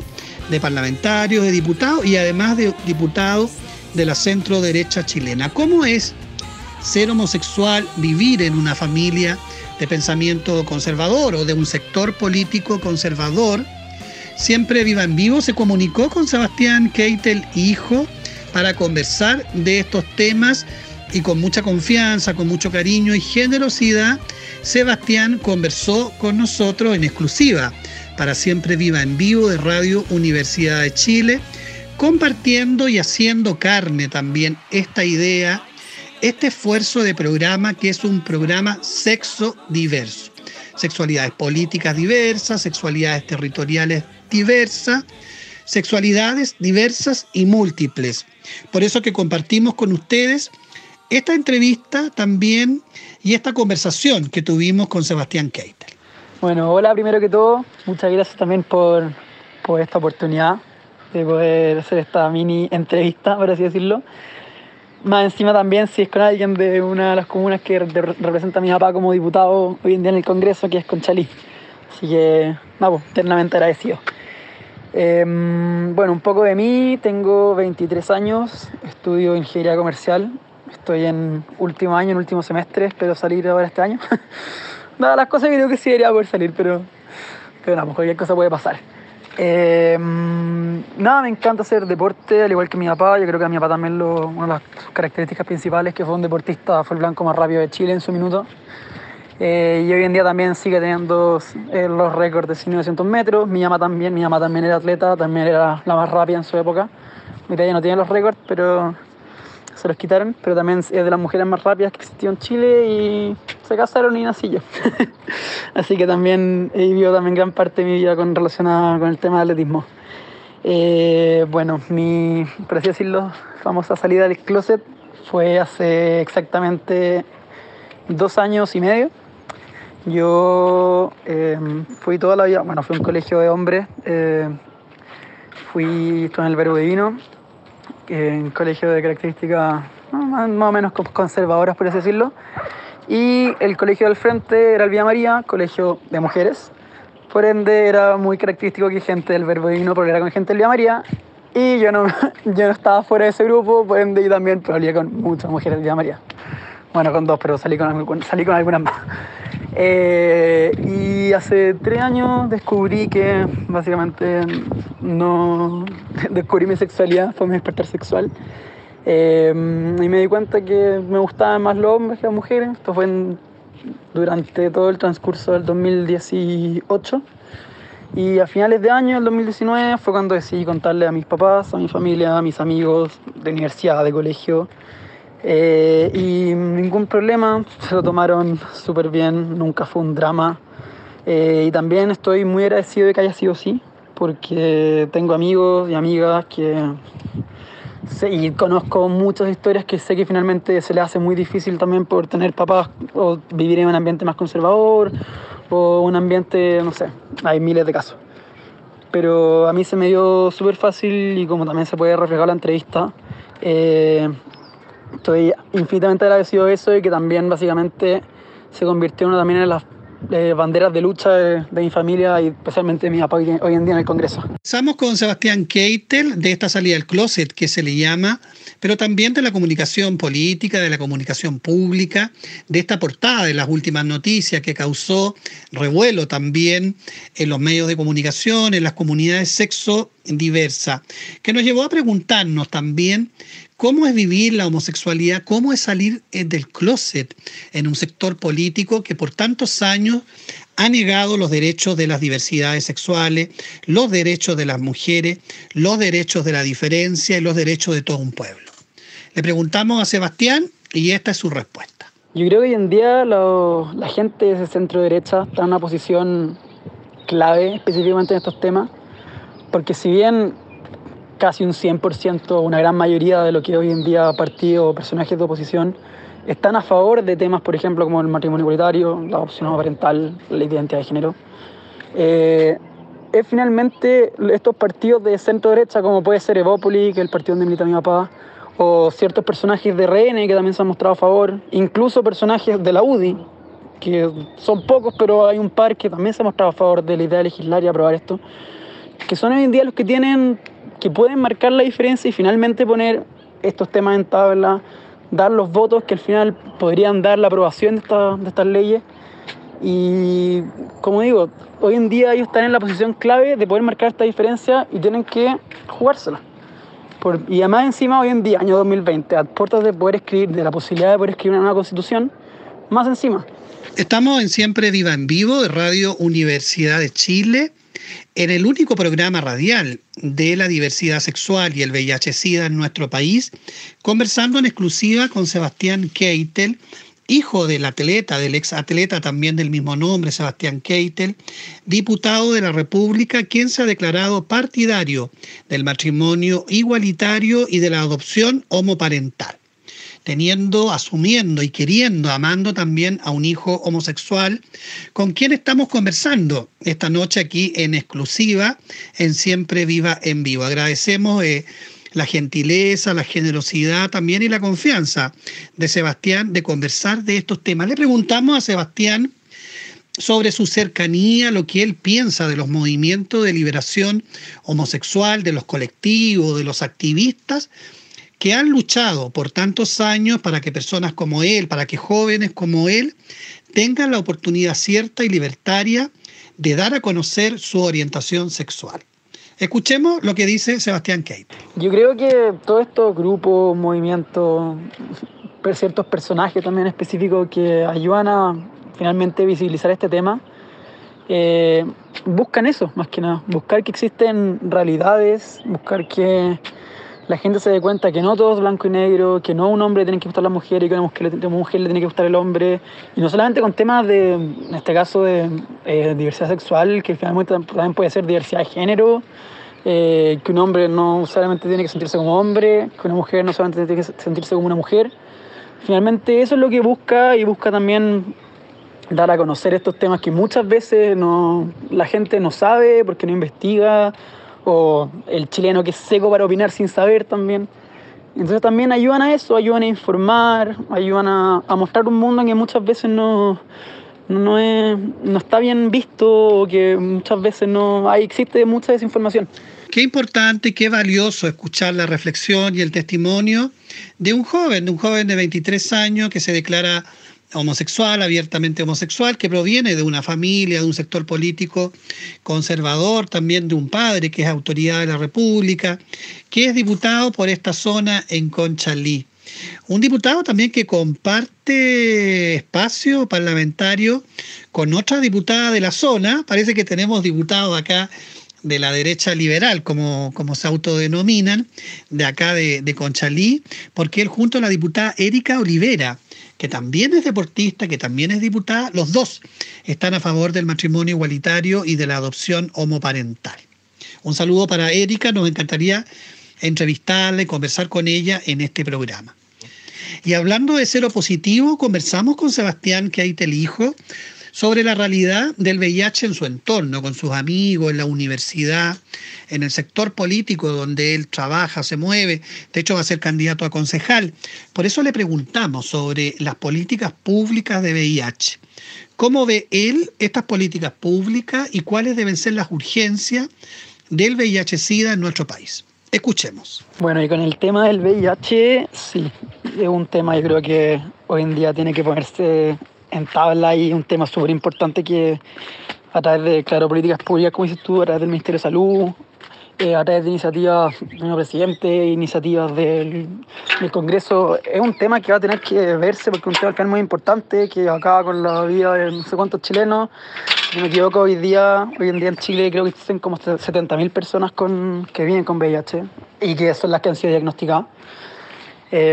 de parlamentarios, de diputados y además de diputados de la centro derecha chilena. ¿Cómo es ser homosexual, vivir en una familia de pensamiento conservador o de un sector político conservador? Siempre Viva en Vivo se comunicó con Sebastián Keitel, hijo, para conversar de estos temas y con mucha confianza, con mucho cariño y generosidad, Sebastián conversó con nosotros en exclusiva para Siempre Viva en Vivo de Radio Universidad de Chile, compartiendo y haciendo carne también esta idea, este esfuerzo de programa que es un programa sexo diverso. Sexualidades políticas diversas, sexualidades territoriales diversas, sexualidades diversas y múltiples. Por eso que compartimos con ustedes esta entrevista también y esta conversación que tuvimos con Sebastián Keitel. Bueno, hola primero que todo, muchas gracias también por, por esta oportunidad de poder hacer esta mini entrevista, por así decirlo. Más encima también si es con alguien de una de las comunas que re representa a mi papá como diputado hoy en día en el Congreso, que es Conchalí. Así que, vamos, eternamente agradecido. Eh, bueno, un poco de mí, tengo veintitrés años, estudio ingeniería comercial, estoy en último año, en último semestre, espero salir ahora este año. Nada, las cosas creo que sí debería poder salir, pero, pero no, pues cualquier cosa puede pasar. Eh, nada, me encanta hacer deporte, al igual que mi papá. Yo creo que a mi papá también lo, una de las características principales que fue un deportista, fue el blanco más rápido de Chile en su minuto. Eh, y hoy en día también sigue teniendo eh, los récords de cien y novecientos metros. Mi mamá también, mi mamá también era atleta, también era la más rápida en su época. Mi tía ya no tiene los récords, pero se los quitaron. Pero también es de las mujeres más rápidas que existió en Chile y se casaron y nací yo. Así que también he vivido también gran parte de mi vida con, relacionada con el tema del atletismo. Eh, bueno, mi, por así decirlo, famosa salida del closet fue hace exactamente dos años y medio. Yo eh, fui toda la vida, bueno, fui a un colegio de hombres, eh, fui, estuve en el Verbo Divino, eh, un colegio de características no, más, más o menos conservadoras, por así decirlo, y el colegio del frente era el Vía María, colegio de mujeres, por ende era muy característico que gente del Verbo Divino, porque era con gente del Vía María, y yo no, yo no estaba fuera de ese grupo, por ende yo también salía con muchas mujeres del Vía María. Bueno, con dos, pero salí con, salí con algunas más. Eh, y hace tres años descubrí que básicamente no descubrí mi sexualidad, fue mi despertar sexual. Eh, y me di cuenta que me gustaban más los hombres que las mujeres. Esto fue en, durante todo el transcurso del dos mil dieciocho. Y a finales de año, el dos mil diecinueve, fue cuando decidí contarle a mis papás, a mi familia, a mis amigos de universidad, de colegio. Eh, y ningún problema, se lo tomaron súper bien, nunca fue un drama. Eh, y también estoy muy agradecido de que haya sido así, porque tengo amigos y amigas que sé, y conozco muchas historias que sé que finalmente se les hace muy difícil también por tener papás o vivir en un ambiente más conservador o un ambiente, no sé, hay miles de casos. Pero a mí se me dio súper fácil y como también se puede reflejar en la entrevista, eh, estoy infinitamente agradecido de eso y que también básicamente se convirtió en una también en las eh, banderas de lucha de, de mi familia y especialmente de mi papá hoy, hoy en día en el Congreso. Estamos con Sebastián Keitel de esta salida del closet que se le llama, pero también de la comunicación política, de la comunicación pública, de esta portada de las últimas noticias que causó revuelo también en los medios de comunicación, en las comunidades sexo diversas, que nos llevó a preguntarnos también cómo es vivir la homosexualidad, cómo es salir del closet en un sector político que por tantos años ha negado los derechos de las diversidades sexuales, los derechos de las mujeres, los derechos de la diferencia y los derechos de todo un pueblo. Le preguntamos a Sebastián y esta es su respuesta. Yo creo que hoy en día lo, la gente de ese centro derecha está en una posición clave específicamente en estos temas, porque si bien casi un cien por ciento, una gran mayoría de lo que hoy en día partidos o personajes de oposición están a favor de temas, por ejemplo, como el matrimonio igualitario, la adopción parental, la identidad de género. Eh, es finalmente estos partidos de centro derecha, como puede ser Evópoli, que es el partido donde milita mi papá, o ciertos personajes de R N que también se han mostrado a favor, incluso personajes de la U D I, que son pocos, pero hay un par que también se han mostrado a favor de la idea de legislar y aprobar esto. que son hoy en día los que tienen, que pueden marcar la diferencia y finalmente poner estos temas en tabla, dar los votos que al final podrían dar la aprobación de, esta, de estas leyes. Y como digo, hoy en día ellos están en la posición clave de poder marcar esta diferencia y tienen que jugársela. Por, y además encima hoy en día, año dos mil veinte, a puertas de poder escribir, de la posibilidad de poder escribir una nueva constitución, más encima. Estamos en Siempre Viva en Vivo de Radio Universidad de Chile, en el único programa radial de la diversidad sexual y el V I H-Sida en nuestro país, conversando en exclusiva con Sebastián Keitel, hijo del atleta, del ex atleta también del mismo nombre, Sebastián Keitel, diputado de la República, quien se ha declarado partidario del matrimonio igualitario y de la adopción homoparental, teniendo, asumiendo y queriendo, amando también a un hijo homosexual, con quien estamos conversando esta noche aquí en exclusiva en Siempre Viva en Vivo. Agradecemos eh, la gentileza, la generosidad también y la confianza de Sebastián de conversar de estos temas. Le preguntamos a Sebastián sobre su cercanía, lo que él piensa de los movimientos de liberación homosexual, de los colectivos, de los activistas que han luchado por tantos años para que personas como él, para que jóvenes como él tengan la oportunidad cierta y libertaria de dar a conocer su orientación sexual. Escuchemos lo que dice Sebastián Keitel. Yo creo que todos estos grupos, movimientos, ciertos personajes también específicos que ayudan a finalmente visibilizar este tema, eh, buscan eso, más que nada, buscar que existen realidades, buscar que la gente se dé cuenta que no todo es blanco y negro, que no a un hombre le tiene que gustar la mujer y que a una mujer, a una mujer le tiene que gustar el hombre, y no solamente con temas de, en este caso, de eh, diversidad sexual, que finalmente también puede ser diversidad de género, eh, que un hombre no solamente tiene que sentirse como hombre, que una mujer no solamente tiene que sentirse como una mujer. Finalmente eso es lo que busca, y busca también dar a conocer estos temas que muchas veces no, la gente no sabe porque no investiga, o el chileno que es seco para opinar sin saber también. Entonces también ayudan a eso, ayudan a informar, ayudan a, a mostrar un mundo en que muchas veces no, no, es, no está bien visto, o que muchas veces no hay, existe mucha desinformación. Qué importante, qué valioso escuchar la reflexión y el testimonio de un joven, de un joven de veintitrés años que se declara homosexual, abiertamente homosexual, que proviene de una familia, de un sector político conservador, también de un padre que es autoridad de la República, que es diputado por esta zona en Conchalí. Un diputado también que comparte espacio parlamentario con otra diputada de la zona. Parece que tenemos diputados acá de la derecha liberal, como, como se autodenominan, de acá de, de Conchalí, porque él junto a la diputada Erika Olivera, que también es deportista, que también es diputada, los dos están a favor del matrimonio igualitario y de la adopción homoparental. Un saludo para Erika, nos encantaría entrevistarla y conversar con ella en este programa. Y hablando de cero positivo, conversamos con Sebastián Keitel, hijo, sobre la realidad del V I H en su entorno, con sus amigos, en la universidad, en el sector político donde él trabaja, se mueve. De hecho, va a ser candidato a concejal. Por eso le preguntamos sobre las políticas públicas de V I H. ¿Cómo ve él estas políticas públicas y cuáles deben ser las urgencias del V I H-Sida en nuestro país? Escuchemos. Bueno, y con el tema del V I H, sí, es un tema yo creo que hoy en día tiene que ponerse en tabla, y un tema súper importante que a través de, claro, políticas públicas, como dices tú, a través del Ministerio de Salud, eh, a través de iniciativas del señor presidente, iniciativas del, del Congreso, es un tema que va a tener que verse porque es un tema que es muy importante, que acaba con la vida de no sé cuántos chilenos. Si no me equivoco, hoy día, hoy en día en Chile creo que existen como setenta mil personas con, que viven con V I H y que son las que han sido diagnosticadas. Eh,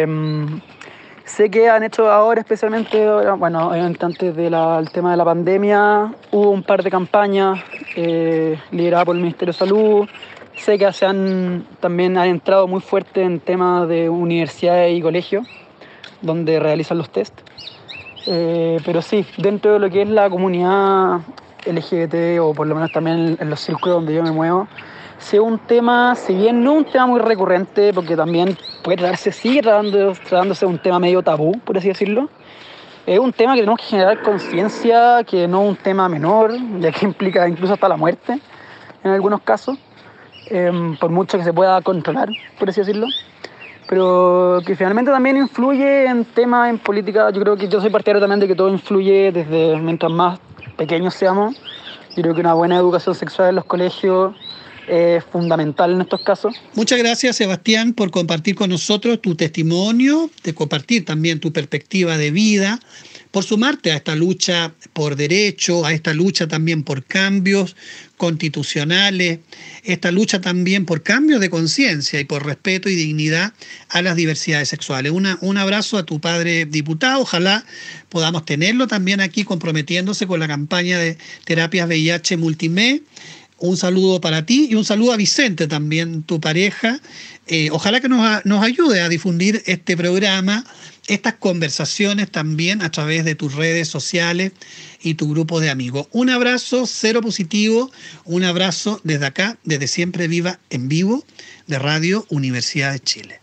Sé que han hecho ahora, especialmente, bueno, antes del tema de la pandemia, hubo un par de campañas eh, lideradas por el Ministerio de Salud. Sé que se han, también han entrado muy fuerte en temas de universidades y colegios, donde realizan los test. Eh, pero sí, dentro de lo que es la comunidad L G B T, o por lo menos también en los círculos donde yo me muevo, sí, un tema, si bien no un tema muy recurrente, porque también puede tratarse, sigue tratando, tratándose de un tema medio tabú, por así decirlo, es un tema que tenemos que generar conciencia, que no es un tema menor, ya que implica incluso hasta la muerte en algunos casos. eh, por mucho que se pueda controlar, por así decirlo, pero que finalmente también influye en temas, en política. Yo creo que yo soy partidario también de que todo influye desde mientras más pequeños seamos. Yo creo que una buena educación sexual en los colegios es fundamental en estos casos. Muchas gracias, Sebastián, por compartir con nosotros tu testimonio, de compartir también tu perspectiva de vida, por sumarte a esta lucha por derecho, a esta lucha también por cambios constitucionales, esta lucha también por cambios de conciencia y por respeto y dignidad a las diversidades sexuales. Una, un abrazo a tu padre diputado, ojalá podamos tenerlo también aquí comprometiéndose con la campaña de terapias V I H Multimed. Un saludo para ti y un saludo a Vicente también, tu pareja. Eh, ojalá que nos, nos ayude a difundir este programa, estas conversaciones también a través de tus redes sociales y tu grupo de amigos. Un abrazo cero positivo, un abrazo desde acá, desde Siempre Viva en Vivo, de Radio Universidad de Chile.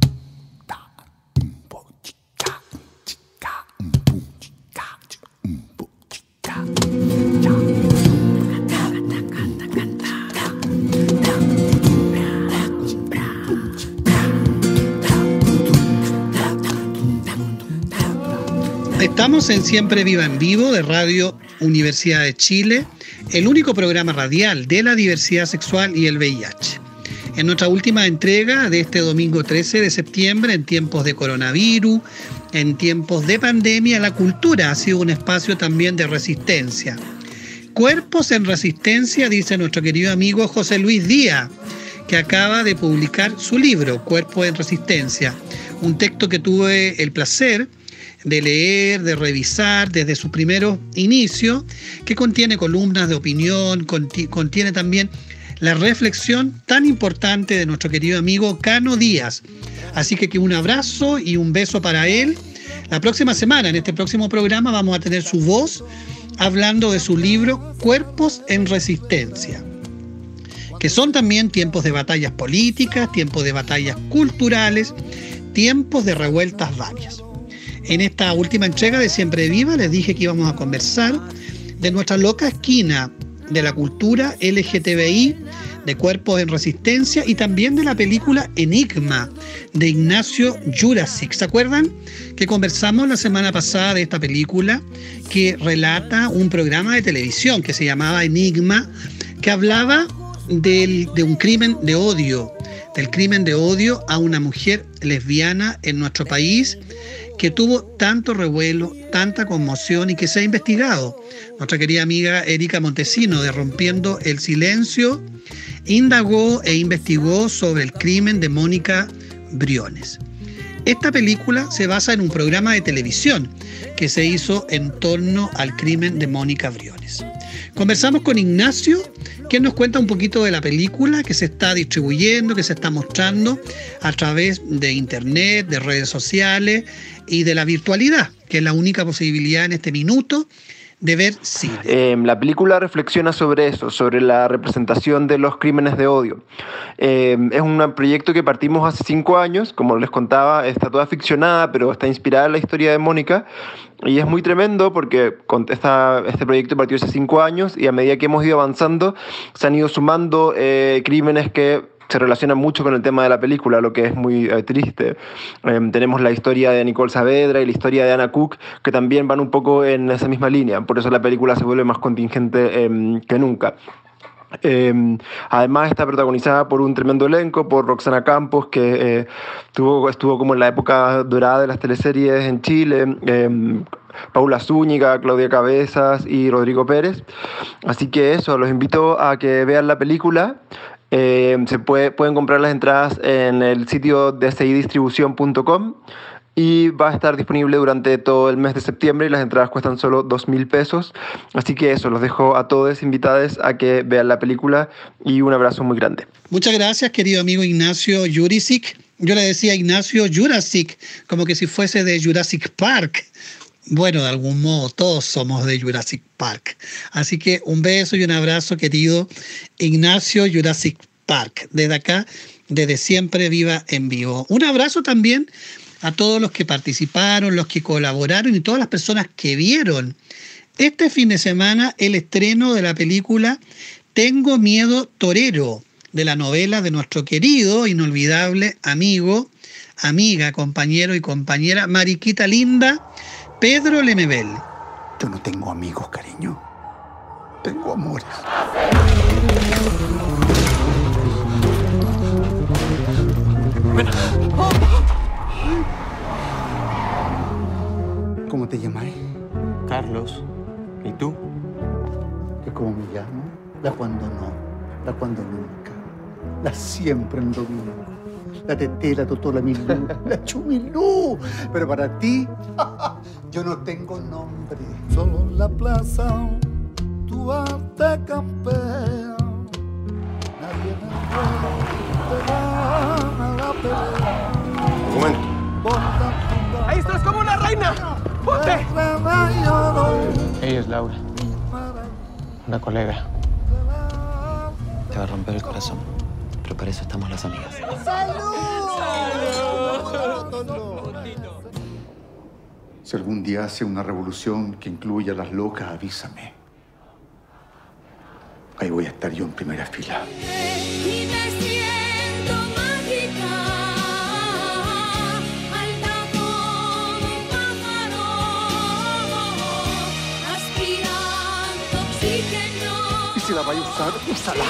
Estamos en Siempre Viva en Vivo de Radio Universidad de Chile, el único programa radial de la diversidad sexual y el V I H. En nuestra última entrega de este domingo trece de septiembre, en tiempos de coronavirus, en tiempos de pandemia, la cultura ha sido un espacio también de resistencia. Cuerpos en resistencia, dice nuestro querido amigo José Luis Díaz, que acaba de publicar su libro, Cuerpos en Resistencia, un texto que tuve el placer de leer, de revisar desde sus primeros inicios, que contiene columnas de opinión, contiene también la reflexión tan importante de nuestro querido amigo Cano Díaz. Así que, que un abrazo y un beso para él. La próxima semana, en este próximo programa, vamos a tener su voz hablando de su libro Cuerpos en Resistencia, que son también tiempos de batallas políticas, tiempos de batallas culturales, tiempos de revueltas varias. En esta última entrega de Siempre Viva les dije que íbamos a conversar de nuestra loca esquina de la cultura L G T B I, de Cuerpos en Resistencia, y también de la película Enigma de Ignacio Jurasic. ¿Se acuerdan que conversamos la semana pasada de esta película que relata un programa de televisión que se llamaba Enigma, que hablaba del, de un crimen de odio, del crimen de odio a una mujer lesbiana en nuestro país, que tuvo tanto revuelo, tanta conmoción y que se ha investigado? Nuestra querida amiga Erika Montesino, de Rompiendo el Silencio, indagó e investigó sobre el crimen de Mónica Briones. Esta película se basa en un programa de televisión que se hizo en torno al crimen de Mónica Briones. Conversamos con Ignacio, quien nos cuenta un poquito de la película que se está distribuyendo, que se está mostrando a través de internet, de redes sociales y de la virtualidad, que es la única posibilidad en este minuto de ver cine. Eh, la película reflexiona sobre eso, sobre la representación de los crímenes de odio. Eh, es un proyecto que partimos hace cinco años, como les contaba, está toda ficcionada, pero está inspirada en la historia de Mónica, y es muy tremendo porque esta, este proyecto partió hace cinco años y a medida que hemos ido avanzando se han ido sumando eh, crímenes que se relaciona mucho con el tema de la película, lo que es muy eh, triste. Eh, tenemos la historia de Nicole Saavedra y la historia de Anna Cook, que también van un poco en esa misma línea, por eso la película se vuelve más contingente eh, que nunca. Eh, además está protagonizada por un tremendo elenco, por Roxana Campos, que eh, tuvo, estuvo como en la época dorada de las teleseries en Chile, eh, Paula Zúñiga, Claudia Cabezas y Rodrigo Pérez. Así que eso, los invito a que vean la película. Eh, se puede, pueden comprar las entradas en el sitio de d c i distribución punto com y va a estar disponible durante todo el mes de septiembre y las entradas cuestan solo dos mil pesos. Así que eso, los dejo a todos invitados a que vean la película y un abrazo muy grande. Muchas gracias, querido amigo Ignacio Jurasic. Yo le decía Ignacio Jurasic, como que si fuese de Jurassic Park. Bueno, de algún modo todos somos de Jurassic Park. Así que un beso y un abrazo, querido Ignacio Jurassic Park. Desde acá, desde Siempre Viva en Vivo. Un abrazo también a todos los que participaron, los que colaboraron y todas las personas que vieron este fin de semana el estreno de la película Tengo Miedo Torero, de la novela de nuestro querido, inolvidable amigo, amiga, compañero y compañera, mariquita linda, Pedro Lemebel. Yo no tengo amigos, cariño. Tengo amores. ¿Cómo te llamáis? Carlos. ¿Y tú? ¿Que cómo me llamo? La cuando no, la cuando nunca, la siempre en domingo, la teté, la totó, la milú, la chumilú. Pero para ti, yo no tengo nombre. Solo en la plaza, tu arte campea. Nadie me puede pegar a la pelea. Un momento. ¡Ahí estás como una reina! ¡Ponte! Ella es Laura, una colega. Te va a romper el corazón, pero para eso estamos las amigas. Si algún día hace una revolución que incluya a las locas, avísame. Ahí voy a estar yo en primera fila. Y si la vaya a usar, úsala.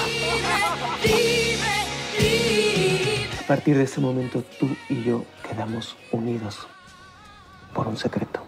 A partir de ese momento, tú y yo quedamos unidos por un secreto.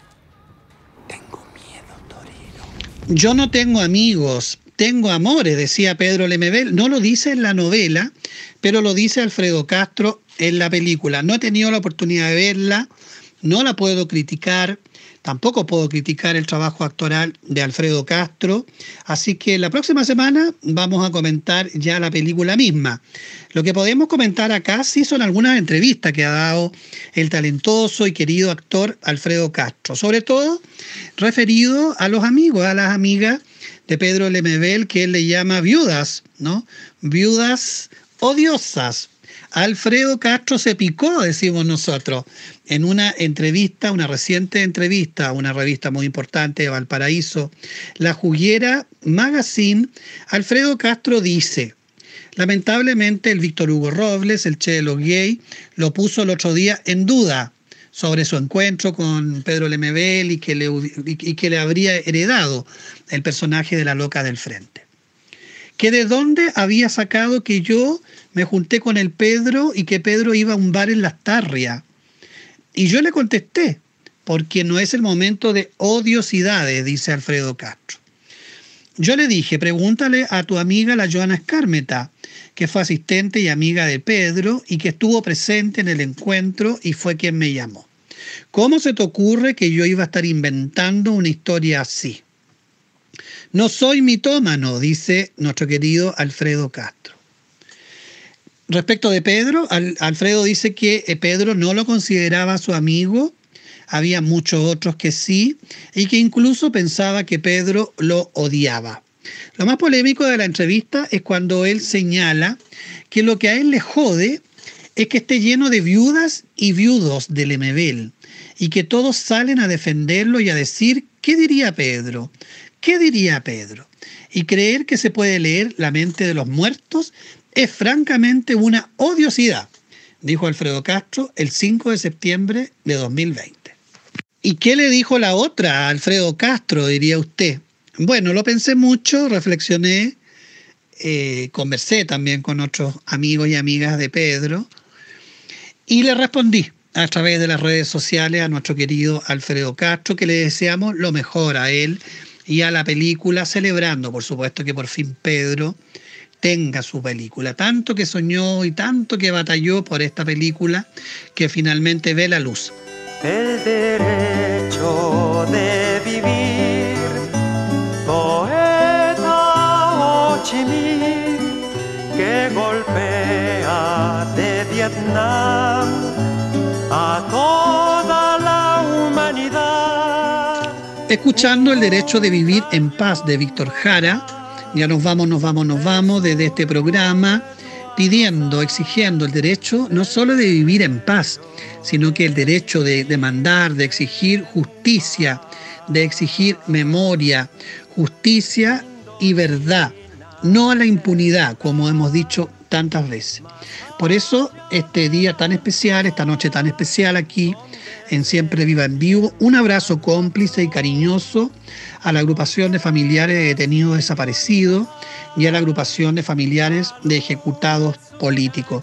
Yo no tengo amigos, tengo amores, decía Pedro Lemebel. No lo dice en la novela, pero lo dice Alfredo Castro en la película. No he tenido la oportunidad de verla, no la puedo criticar, tampoco puedo criticar el trabajo actoral de Alfredo Castro, así que la próxima semana vamos a comentar ya la película misma. Lo que podemos comentar acá sí son algunas entrevistas que ha dado el talentoso y querido actor Alfredo Castro, sobre todo referido a los amigos, a las amigas de Pedro Lemebel, que él le llama viudas, ¿no? Viudas odiosas. Alfredo Castro se picó, decimos nosotros, en una entrevista, una reciente entrevista a una revista muy importante de Valparaíso, La Juguera Magazine. Alfredo Castro dice: lamentablemente el Víctor Hugo Robles, el Che de los Gay, lo puso el otro día en duda sobre su encuentro con Pedro Lemebel y que le, y que le habría heredado el personaje de la loca del frente. Que de dónde había sacado que yo me junté con el Pedro y que Pedro iba a un bar en Las Tarrias. Y yo le contesté, porque no es el momento de odiosidades, dice Alfredo Castro. Yo le dije, pregúntale a tu amiga la Joana Escármeta, que fue asistente y amiga de Pedro y que estuvo presente en el encuentro y fue quien me llamó. ¿Cómo se te ocurre que yo iba a estar inventando una historia así? No soy mitómano, dice nuestro querido Alfredo Castro. Respecto de Pedro, Al- Alfredo dice que Pedro no lo consideraba su amigo, había muchos otros que sí, y que incluso pensaba que Pedro lo odiaba. Lo más polémico de la entrevista es cuando él señala que lo que a él le jode es que esté lleno de viudas y viudos de Lemebel, y que todos salen a defenderlo y a decir, ¿qué diría Pedro? ¿Qué diría Pedro? Y creer que se puede leer la mente de los muertos es francamente una odiosidad, dijo Alfredo Castro el cinco de septiembre de dos mil veinte. ¿Y qué le dijo la otra a Alfredo Castro, diría usted? Bueno, lo pensé mucho, reflexioné, eh, conversé también con otros amigos y amigas de Pedro y le respondí a través de las redes sociales a nuestro querido Alfredo Castro que le deseamos lo mejor a él y a la película, celebrando, por supuesto, que por fin Pedro tenga su película. Tanto que soñó y tanto que batalló por esta película que finalmente ve la luz. El derecho de vivir, poeta Ho Chi Minh, que golpea de Vietnam a toda la humanidad. Escuchando El derecho de vivir en paz de Víctor Jara, ya nos vamos, nos vamos, nos vamos desde este programa pidiendo, exigiendo el derecho no solo de vivir en paz, sino que el derecho de demandar, de exigir justicia, de exigir memoria, justicia y verdad no a la impunidad, como hemos dicho tantas veces. Por eso, este día tan especial, esta noche tan especial aquí en Siempre Viva en Vivo, un abrazo cómplice y cariñoso a la agrupación de familiares de detenidos desaparecidos y a la agrupación de familiares de ejecutados políticos.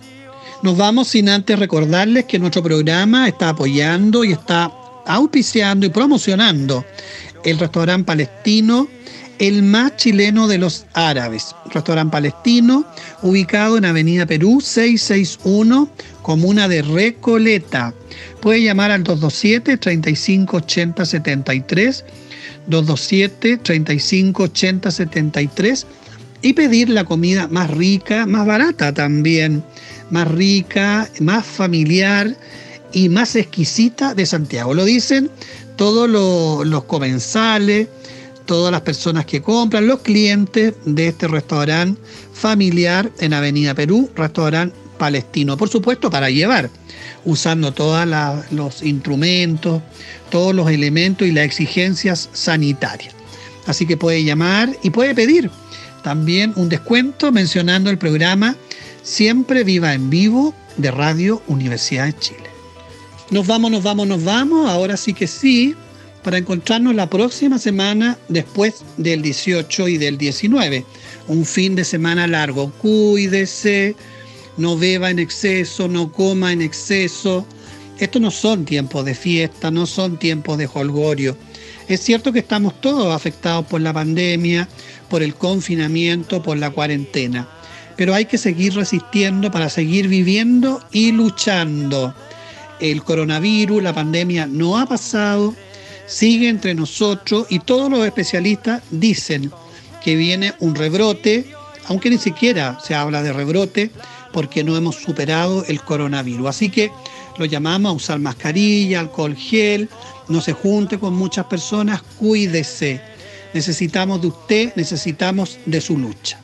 Nos vamos sin antes recordarles que nuestro programa está apoyando y está auspiciando y promocionando el restaurante palestino, el más chileno de los árabes. Restaurante palestino, ubicado en Avenida Perú seiscientos sesenta y uno, comuna de Recoleta. Puede llamar al dos dos siete, treinta y cinco ochenta setenta y tres, dos dos siete, treinta y cinco ochenta setenta y tres y pedir la comida más rica, más barata también, más rica, más familiar y más exquisita de Santiago. Lo dicen todos los, los comensales, todas las personas que compran, los clientes de este restaurante familiar en Avenida Perú, restaurante palestino. Por supuesto, para llevar, usando todos los instrumentos, todos los elementos y las exigencias sanitarias. Así que puede llamar y puede pedir también un descuento mencionando el programa Siempre Viva en Vivo de Radio Universidad de Chile. Nos vamos, nos vamos, nos vamos, ahora sí que sí, para encontrarnos la próxima semana después del dieciocho y del diecinueve. Un fin de semana largo. Cuídese, no beba en exceso, no coma en exceso. Estos no son tiempos de fiesta, no son tiempos de jolgorio. Es cierto que estamos todos afectados por la pandemia, por el confinamiento, por la cuarentena. Pero hay que seguir resistiendo para seguir viviendo y luchando. El coronavirus, la pandemia no ha pasado, sigue entre nosotros y todos los especialistas dicen que viene un rebrote, aunque ni siquiera se habla de rebrote porque no hemos superado el coronavirus. Así que lo llamamos a usar mascarilla, alcohol gel, no se junte con muchas personas, cuídese. Necesitamos de usted, necesitamos de su lucha.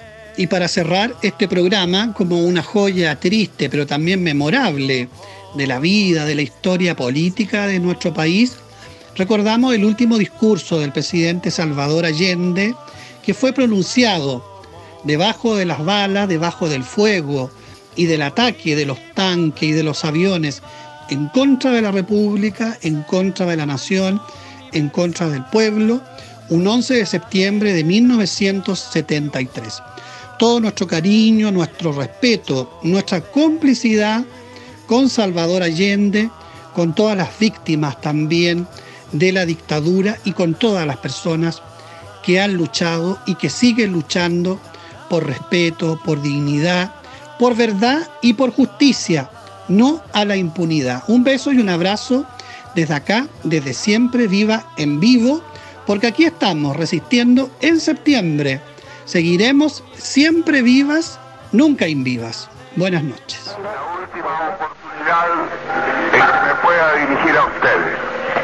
Y para cerrar este programa, como una joya triste pero también memorable de la vida, de la historia política de nuestro país, recordamos el último discurso del presidente Salvador Allende, que fue pronunciado debajo de las balas, debajo del fuego y del ataque de los tanques y de los aviones en contra de la República, en contra de la nación, en contra del pueblo, un once de septiembre de mil novecientos setenta y tres. Todo nuestro cariño, nuestro respeto, nuestra complicidad con Salvador Allende, con todas las víctimas también de la dictadura y con todas las personas que han luchado y que siguen luchando por respeto, por dignidad, por verdad y por justicia, no a la impunidad. Un beso y un abrazo desde acá, desde Siempre Viva en Vivo, porque aquí estamos resistiendo en septiembre. Seguiremos siempre vivas, nunca invivas. Buenas noches. La última oportunidad en que me pueda dirigir a ustedes.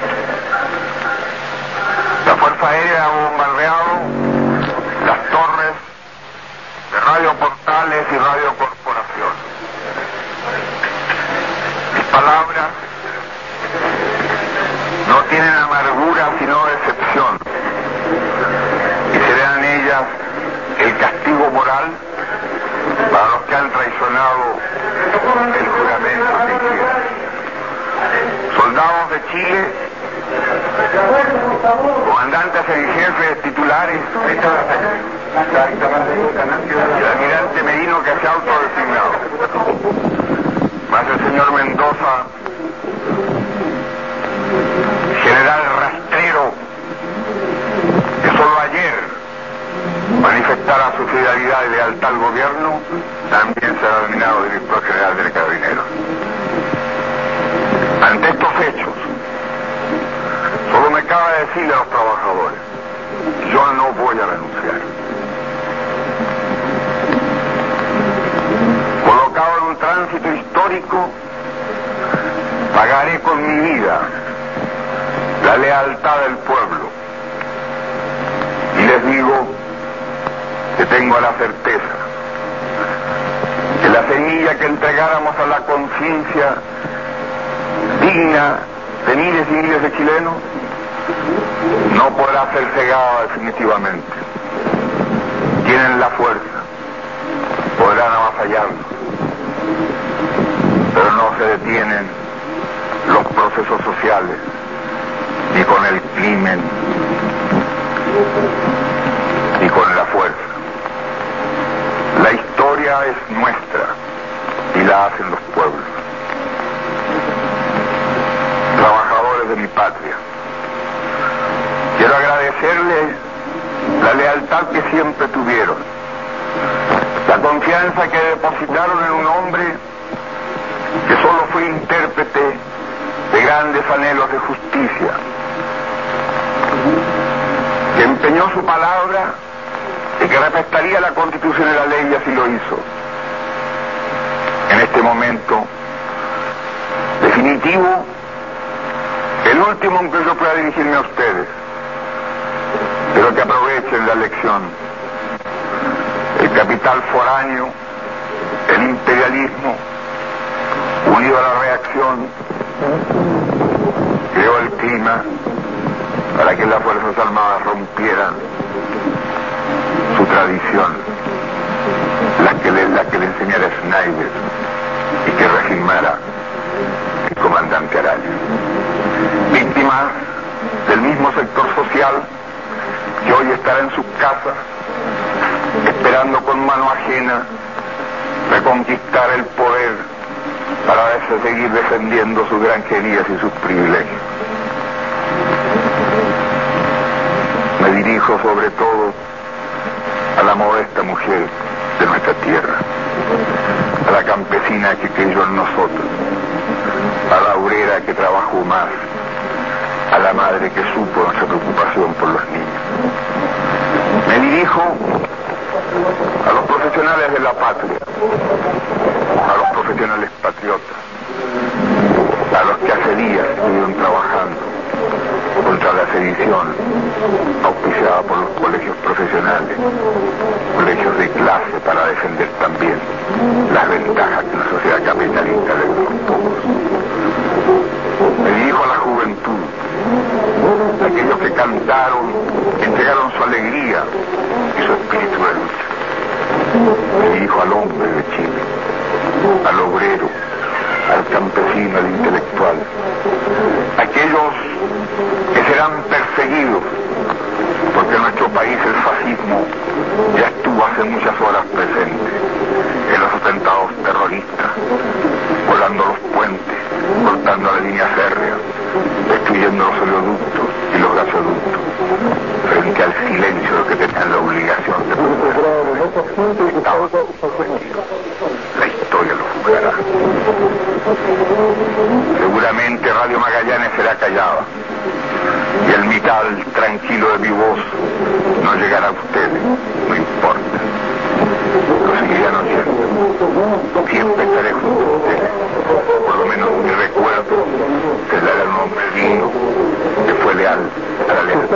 La Fuerza Aérea ha bombardeado las torres de Radio Portales y Radio Corporación. Mis palabras no tienen amargura sino decepción, y serán ellas el castigo moral para los que han traicionado el juramento que hicieron. Soldados de Chile, comandantes en jefe, titulares, el almirante Merino que se ha autodesignado, más el señor Mendoza, general rastrero, que solo ayer manifestara su fidelidad y lealtad al gobierno, también será nominado director general del Carabineros. Ante estos hechos, solo me cabe decirle a los trabajadores, yo no voy a renunciar. Colocado en un tránsito histórico, pagaré con mi vida la lealtad del pueblo. Y les digo que tengo la certeza que la semilla que entregáramos a la conciencia digna de miles y miles de chilenos no podrá ser cegada definitivamente. tienen la fuerza, podrán avasallarnos, pero no se detienen los procesos sociales, ni con el crimen, ni con la fuerza. La historia es nuestra y la hacen los pueblos. Trabajadores de mi patria, quiero agradecerles la lealtad que siempre tuvieron, la confianza que depositaron en un hombre que solo fue intérprete de grandes anhelos de justicia, que empeñó su palabra y que respetaría la Constitución y la ley, y así lo hizo. En este momento definitivo, el último en que yo pueda dirigirme a ustedes, pero que aprovechen la lección. El capital foráneo, el imperialismo, unido a la reacción, creó el clima para que las Fuerzas Armadas rompieran su tradición, la que le, la que le enseñara Schneider y que regimara el comandante Araya. Víctimas del mismo sector social que hoy estará en sus casas esperando con mano ajena reconquistar el poder para seguir defendiendo sus granjerías y sus privilegios. Me dirijo sobre todo a la modesta mujer de nuestra tierra, a la campesina que creyó en nosotros, a la obrera que trabajó más, a la madre que supo nuestra preocupación por los niños. Me dirijo a los profesionales de la patria, a los profesionales patriotas, a los que hace días estuvieron trabajando contra la sedición auspiciada por los colegios profesionales, colegios de clase, para defender también las ventajas que una sociedad capitalista le da a los pocos. Me dirijo a la juventud, a aquellos que cantaron, entregaron su alegría y su espíritu de lucha. Me dirijo al hombre de Chile, al obrero, al campesino, al intelectual, aquellos que serán perseguidos, porque en nuestro país el fascismo ya estuvo hace muchas horas presente en los atentados terroristas, volando los puentes, cortando la línea férrea, destruyendo los oleoductos y los gasoductos, frente al silencio de los que tenían la obligación de proteger. Estaban comprometidos. La historia lo juzgará. Seguramente Radio Magallanes será callada y el mital tranquilo de mi voz no llegará a ustedes, no importa. Lo seguirán oyendo. Siempre estaré junto a ustedes. Por lo menos mi recuerdo será de un hombre digno que fue leal a la ley.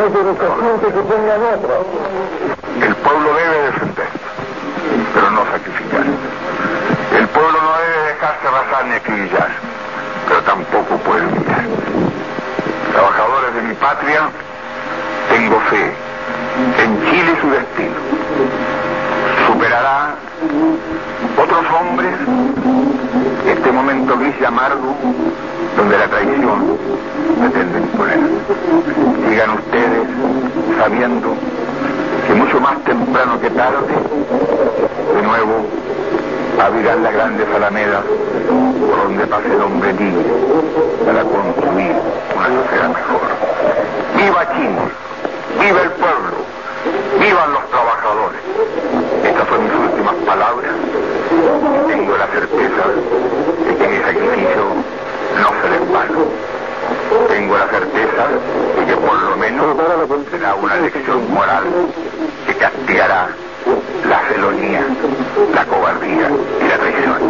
El pueblo debe defender, pero no sacrificar. El pueblo no debe dejarse arrasar ni acribillar, pero tampoco puede humillar. Trabajadores de mi patria, tengo fe en Chile y su destino. Superará otros hombres este momento gris y amargo donde la traición pretende imponer. Sigan ustedes sabiendo que mucho más temprano que tarde, de nuevo, abrirán las grandes alamedas por donde pase el hombre libre para construir una sociedad mejor. ¡Viva Chile! ¡Viva el pueblo! ¡Vivan los trabajadores! Estas son mis últimas palabras. Tengo la certeza de que mi sacrificio no será en vano. Tengo la certeza de que por lo menos será una lección moral que castigará la felonía, la cobardía y la traición.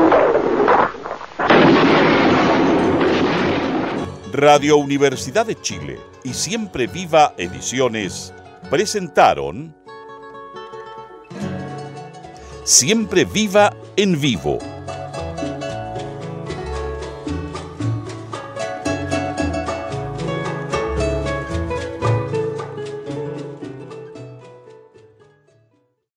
Radio Universidad de Chile y Siempre Viva Ediciones presentaron Siempre Viva en Vivo,